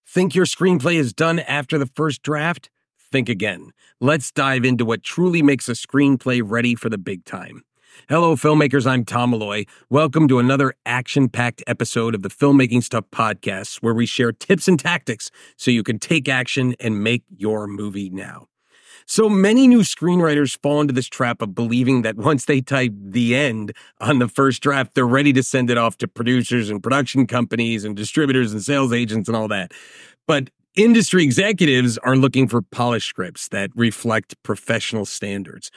Think your screenplay is done after the first draft? Think again. Let's dive into what truly makes a screenplay ready for the big time. Hello, filmmakers. I'm Tom Malloy. Welcome to another action-packed episode of the Filmmaking Stuff podcast, where we share tips and tactics so you can take action and make your movie now. So many new screenwriters fall into this trap of believing that once they type the end on the first draft, they're ready to send it off to producers and production companies and distributors and sales agents and all that. But industry executives are looking for polished scripts that reflect professional standards.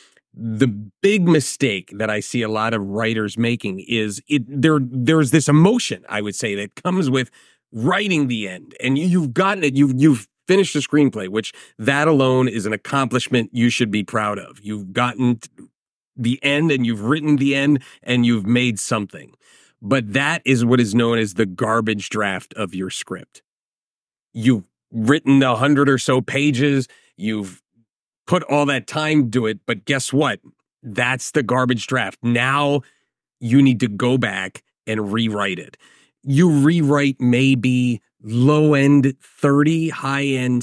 The big mistake that I see a lot of writers making is there's this emotion, I would say, that comes with writing the end, and you've gotten it. You've finished the screenplay, which that alone is an accomplishment you should be proud of. You've gotten the end and you've written the end and you've made something. But that is what is known as the garbage draft of your script. You've written 100 or so pages. You've put all that time to it. But guess what? That's the garbage draft. Now you need to go back and rewrite it. You rewrite maybe low-end 30, high-end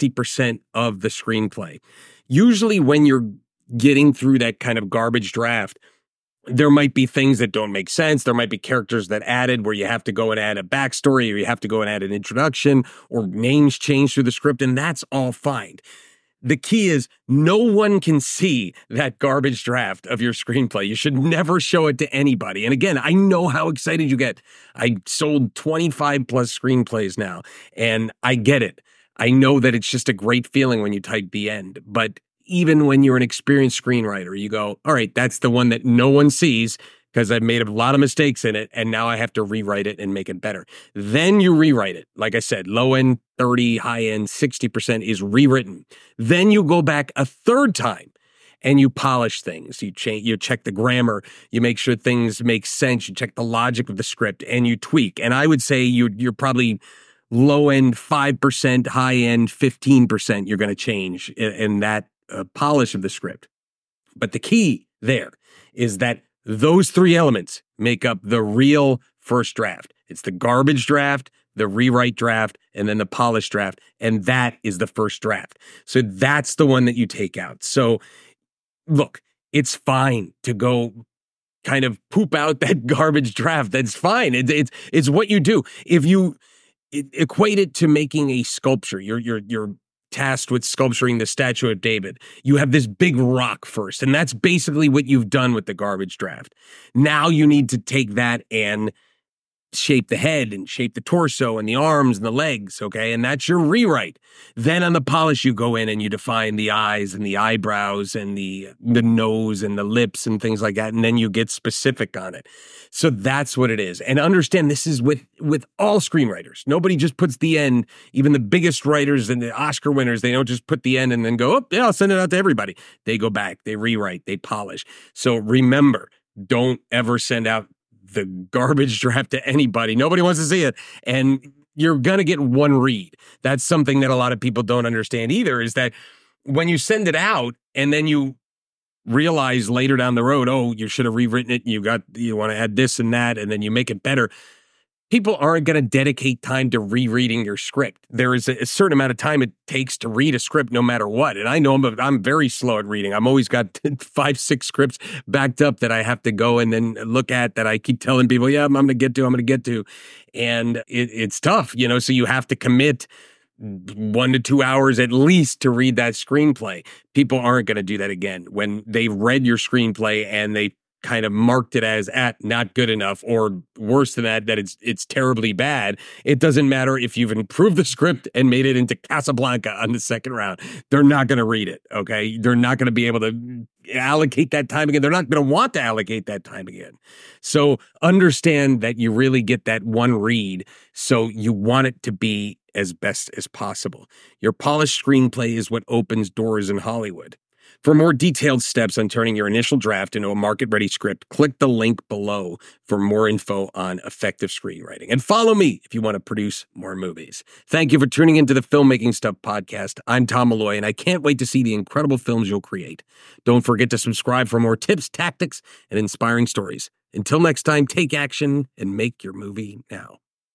60% of the screenplay. Usually when you're getting through that kind of garbage draft, there might be things that don't make sense. There might be characters that added where you have to go and add a backstory, or you have to go and add an introduction, or names change through the script, and that's all fine. The key is no one can see that garbage draft of your screenplay. You should never show it to anybody. And again, I know how excited you get. I sold 25 plus screenplays now, and I get it. I know that it's just a great feeling when you type the end. But even when you're an experienced screenwriter, you go, all right, that's the one that no one sees because I've made a lot of mistakes in it, and now I have to rewrite it and make it better. Then you rewrite it. Like I said, low end 30, high end 60% is rewritten. Then you go back a third time and you polish things. You check the grammar, you make sure things make sense, you check the logic of the script, and you tweak. And I would say you're probably low end 5%, high end 15% you're going to change in that polish of the script. But the key there is that those three elements make up the real first draft. It's the garbage draft, the rewrite draft, and then the polished draft. And that is the first draft. So that's the one that you take out. So look, it's fine to go kind of poop out that garbage draft. That's fine. It's what you do. If you equate it to making a sculpture, you're tasked with sculpturing the statue of David. You have this big rock first, and that's basically what you've done with the garbage draft. Now you need to take that and shape the head and shape the torso and the arms and the legs, okay? And that's your rewrite. Then on the polish, you go in and you define the eyes and the eyebrows and the nose and the lips and things like that, and then you get specific on it. So that's what it is. And understand this is with all screenwriters. Nobody just puts the end. Even the biggest writers and the Oscar winners, they don't just put the end and then go, oh, yeah, I'll send it out to everybody. They go back, they rewrite, they polish. So remember, don't ever send out the garbage draft to anybody. Nobody wants to see it. And you're going to get one read. That's something that a lot of people don't understand either, is that when you send it out and then you realize later down the road, oh, you should have rewritten it. You want to add this and that, and then you make it better. People aren't going to dedicate time to rereading your script. There is a certain amount of time it takes to read a script no matter what. And I know I'm very slow at reading. I'm always got 5, 6 scripts backed up that I have to go and then look at that I keep telling people, yeah, I'm going to get to. And it's tough, so you have to commit 1 to 2 hours at least to read that screenplay. People aren't going to do that again. When they've read your screenplay and they kind of marked it as not good enough, or worse than that it's terribly bad. It doesn't matter if you've improved the script and made it into Casablanca on the second round. They're not going to read it, okay? They're not going to be able to allocate that time again. They're not going to want to allocate that time again. So understand that you really get that one read, so you want it to be as best as possible. Your polished screenplay is what opens doors in Hollywood. For more detailed steps on turning your initial draft into a market-ready script, click the link below for more info on effective screenwriting. And follow me if you want to produce more movies. Thank you for tuning into the Filmmaking Stuff podcast. I'm Tom Malloy, and I can't wait to see the incredible films you'll create. Don't forget to subscribe for more tips, tactics, and inspiring stories. Until next time, take action and make your movie now.